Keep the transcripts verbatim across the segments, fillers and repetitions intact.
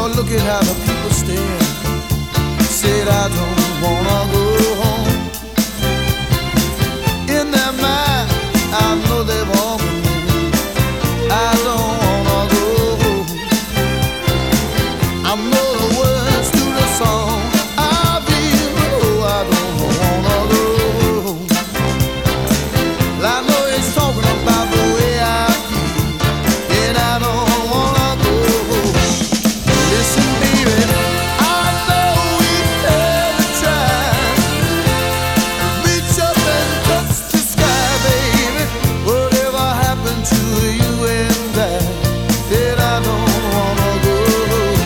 look at how the people stare. Said I don't wanna go home. In their mind, I know they've all been there. I don't wanna go home. I know the words to the song I feel, oh, I don't wanna go home. Well, I know he's talking about the way I feel, and I don't wanna go home. Listen, baby, I know we've never tried. Reach up and touch the sky, baby. Whatever happened to you and I, that I don't wanna go home.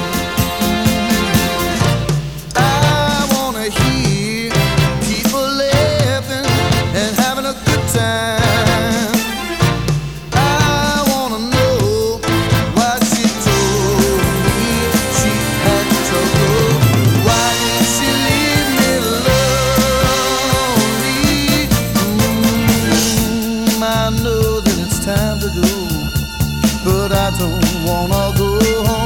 I wanna hear people laughing and having a good time. I wanna know why she told me she had trouble. Why did she leave me lonely? Mm, I know that it's time to go, but I don't wanna go home.